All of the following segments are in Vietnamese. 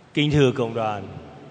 Kính thưa cộng đoàn,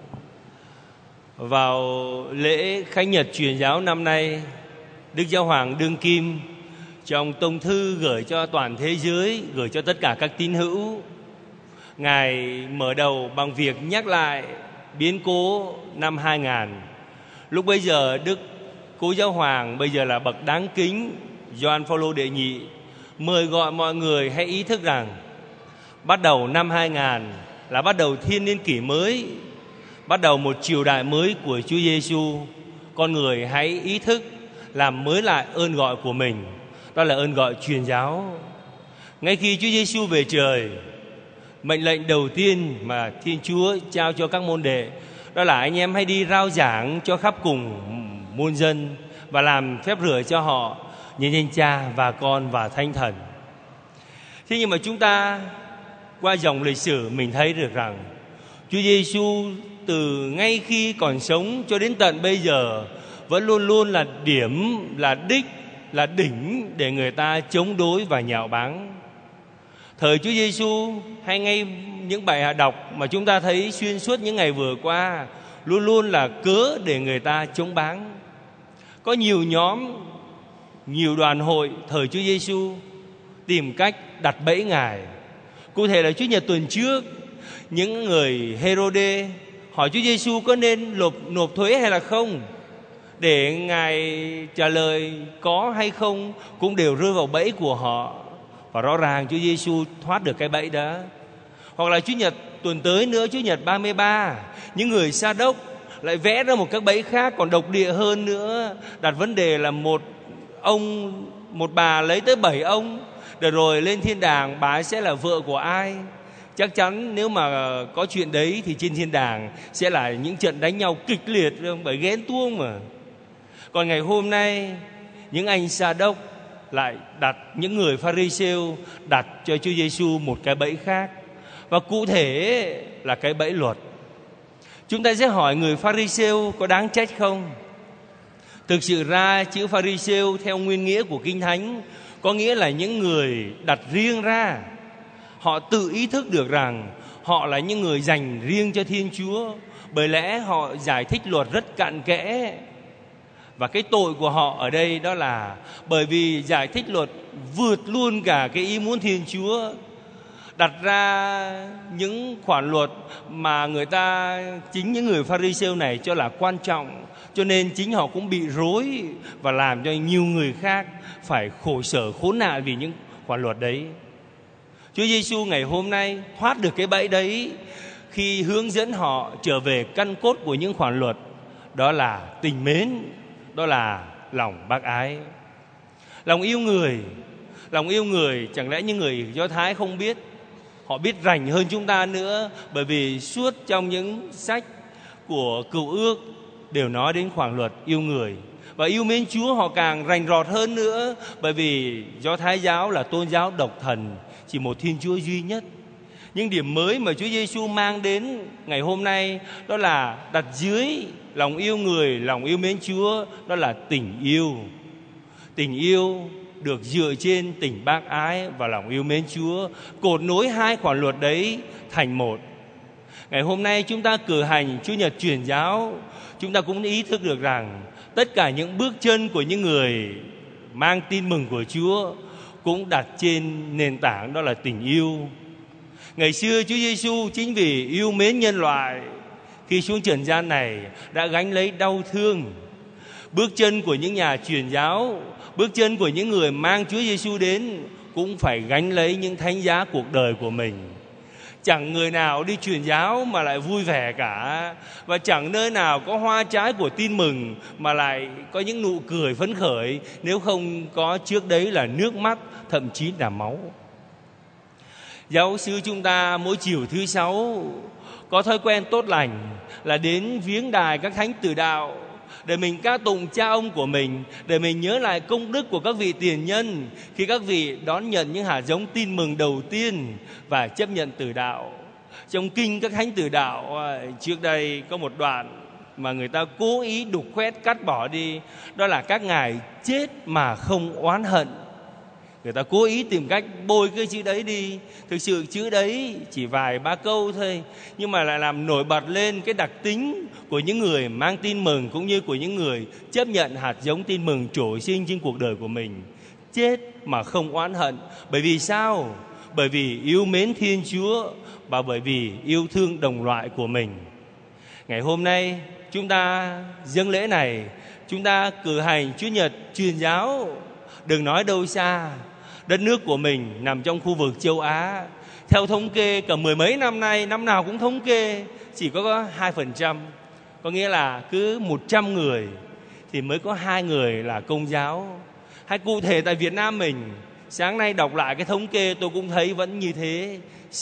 vào lễ Khánh Nhật Truyền giáo năm nay, Đức Giáo Hoàng Đương Kim trong tông thư gửi cho toàn thế giới, gửi cho tất cả các tín hữu, Ngài mở đầu bằng việc nhắc lại biến cố năm 2000. Lúc bấy giờ Đức Cố Giáo Hoàng, bây giờ là bậc đáng kính, Gioan Phaolô đệ nhị, mời gọi mọi người hãy ý thức rằng bắt đầu năm 2000 là bắt đầu thiên niên kỷ mới, bắt đầu một triều đại mới của Chúa Giêsu. Con người hãy ý thức làm mới lại ơn gọi của mình, đó là ơn gọi truyền giáo. Ngay khi Chúa Giêsu về trời, mệnh lệnh đầu tiên mà Thiên Chúa trao cho các môn đệ đó là anh em hãy đi rao giảng cho khắp cùng muôn dân và làm phép rửa cho họ nhân danh Cha và Con và Thánh Thần. Thế nhưng mà chúng ta qua dòng lịch sử mình thấy được rằng Chúa Giêsu từ ngay khi còn sống cho đến tận bây giờ vẫn luôn luôn là điểm, là đích, là đỉnh để người ta chống đối và nhạo báng. Thời Chúa Giêsu hay ngay những bài hạ đọc mà chúng ta thấy xuyên suốt những ngày vừa qua luôn luôn là cớ để người ta chống báng. Có nhiều nhóm, nhiều đoàn hội thời Chúa Giêsu tìm cách đặt bẫy Ngài. Cụ thể là Chủ nhật tuần trước, những người Hêrôđê hỏi Chúa Giêsu có nên nộp thuế hay là không. Để Ngài trả lời có hay không cũng đều rơi vào bẫy của họ. Và rõ ràng Chúa Giêsu thoát được cái bẫy đó. Hoặc là Chủ nhật tuần tới nữa, Chủ nhật 33, những người Sa Đốc lại vẽ ra một cái bẫy khác còn độc địa hơn nữa, đặt vấn đề là một bà lấy tới 7 ông, để rồi lên thiên đàng bà ấy sẽ là vợ của ai. Chắc chắn nếu mà có chuyện đấy thì trên thiên đàng sẽ là những trận đánh nhau kịch liệt, bởi ghen tuông mà. Còn ngày hôm nay, những anh Sa Đốc lại đặt, những người Pha-ri-siêu đặt cho Chúa Giêsu một cái bẫy khác, và cụ thể là cái bẫy luật. Chúng ta sẽ hỏi người Pha-ri-siêu có đáng trách không? Thực sự ra chữ Pha-ri-siêu theo nguyên nghĩa của Kinh Thánh có nghĩa là những người đặt riêng ra. Họ tự ý thức được rằng họ là những người dành riêng cho Thiên Chúa, bởi lẽ họ giải thích luật rất cặn kẽ. Và cái tội của họ ở đây đó là bởi vì giải thích luật vượt luôn cả cái ý muốn Thiên Chúa, đặt ra những khoản luật mà chính những người Pha-ri-siêu này cho là quan trọng, cho nên chính họ cũng bị rối và làm cho nhiều người khác phải khổ sở khốn nạn vì những khoản luật đấy. Chúa Giêsu ngày hôm nay thoát được cái bẫy đấy khi hướng dẫn họ trở về căn cốt của những khoản luật, đó là tình mến, đó là lòng bác ái. Lòng yêu người chẳng lẽ những người Do Thái không biết? Họ biết rành hơn chúng ta nữa, bởi vì suốt trong những sách của Cựu Ước đều nói đến khoản luật yêu người. Và yêu mến Chúa họ càng rành rọt hơn nữa, bởi vì Do Thái giáo là tôn giáo độc thần, chỉ một Thiên Chúa duy nhất. Nhưng điểm mới mà Chúa Giêsu mang đến ngày hôm nay đó là đặt dưới lòng yêu người, lòng yêu mến Chúa, đó là tình yêu. Tình yêu được dựa trên tình bác ái và lòng yêu mến Chúa, cột nối hai khoản luật đấy thành một. Ngày hôm nay chúng ta cử hành Chủ nhật truyền giáo, chúng ta cũng ý thức được rằng tất cả những bước chân của những người mang tin mừng của Chúa cũng đặt trên nền tảng đó là tình yêu. Ngày xưa Chúa Giêsu chính vì yêu mến nhân loại, khi xuống trần gian này đã gánh lấy đau thương. Bước chân của những nhà truyền giáo, bước chân của những người mang Chúa Giêsu đến cũng phải gánh lấy những thánh giá cuộc đời của mình. Chẳng người nào đi truyền giáo mà lại vui vẻ cả, và chẳng nơi nào có hoa trái của tin mừng mà lại có những nụ cười phấn khởi nếu không có trước đấy là nước mắt, thậm chí là máu. Giáo sư chúng ta mỗi chiều thứ Sáu có thói quen tốt lành là đến viếng đài các thánh tử đạo để mình ca tụng cha ông của mình, để mình nhớ lại công đức của các vị tiền nhân khi các vị đón nhận những hạt giống tin mừng đầu tiên và chấp nhận tử đạo. Trong kinh các thánh tử đạo trước đây có một đoạn mà người ta cố ý đục khoét cắt bỏ đi, đó là các ngài chết mà không oán hận. Người ta cố ý tìm cách bôi cái chữ đấy đi. Thực sự chữ đấy chỉ vài ba câu thôi, nhưng mà lại làm nổi bật lên cái đặc tính của những người mang tin mừng, cũng như của những người chấp nhận hạt giống tin mừng trổ sinh trên cuộc đời của mình. Chết mà không oán hận. Bởi vì sao? Bởi vì yêu mến Thiên Chúa và bởi vì yêu thương đồng loại của mình. Ngày hôm nay chúng ta dâng lễ này, chúng ta cử hành Chúa Nhật truyền giáo. Đừng nói đâu xa, đất nước của mình nằm trong khu vực châu Á. Theo thống kê cả mười mấy năm nay, năm nào cũng thống kê, chỉ có 2%. Có nghĩa là cứ 100 người thì mới có 2 người là Công giáo. Hay cụ thể tại Việt Nam mình, sáng nay đọc lại cái thống kê tôi cũng thấy vẫn như thế,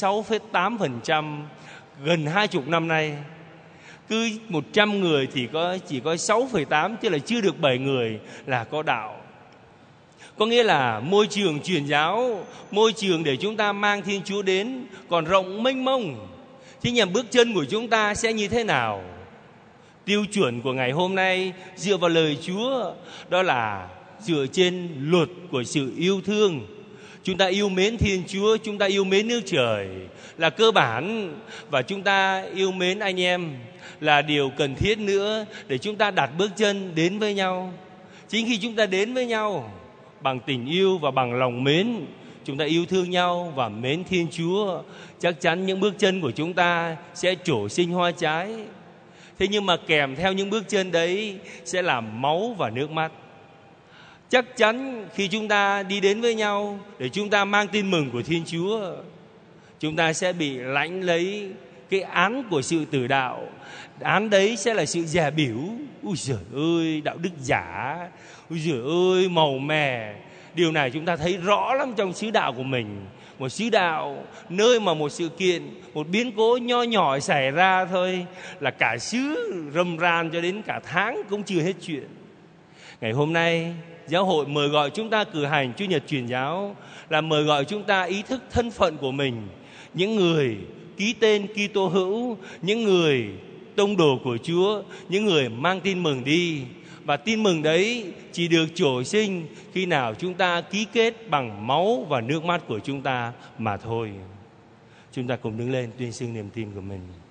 6,8%. Gần 20 năm nay, cứ 100 người thì chỉ có 6,8, tức là chưa được 7 người là có đạo. Có nghĩa là môi trường truyền giáo, môi trường để chúng ta mang Thiên Chúa đến còn rộng mênh mông. Thế nhưng bước chân của chúng ta sẽ như thế nào? Tiêu chuẩn của ngày hôm nay dựa vào lời Chúa, đó là dựa trên luật của sự yêu thương. Chúng ta yêu mến Thiên Chúa, chúng ta yêu mến nước trời là cơ bản, và chúng ta yêu mến anh em là điều cần thiết nữa để chúng ta đặt bước chân đến với nhau. Chính khi chúng ta đến với nhau bằng tình yêu và bằng lòng mến, chúng ta yêu thương nhau và mến Thiên Chúa, chắc chắn những bước chân của chúng ta sẽ trổ sinh hoa trái. Thế nhưng mà kèm theo những bước chân đấy sẽ là máu và nước mắt. Chắc chắn khi chúng ta đi đến với nhau để chúng ta mang tin mừng của Thiên Chúa, chúng ta sẽ bị lãnh lấy cái án của sự tử đạo. Án đấy sẽ là sự dè bỉu. Ôi giời ơi, đạo đức giả. Ôi giời ơi, màu mè. Điều này chúng ta thấy rõ lắm trong xứ đạo của mình. Một xứ đạo nơi mà một sự kiện, một biến cố nho nhỏ xảy ra thôi là cả xứ rầm ran cho đến cả tháng cũng chưa hết chuyện. Ngày hôm nay giáo hội mời gọi chúng ta cử hành Chúa Nhật truyền giáo là mời gọi chúng ta ý thức thân phận của mình, những người ký tên Kitô hữu, những người tông đồ của Chúa, những người mang tin mừng đi. Và tin mừng đấy chỉ được trổ sinh khi nào chúng ta ký kết bằng máu và nước mắt của chúng ta mà thôi. Chúng ta cùng đứng lên tuyên xưng niềm tin của mình.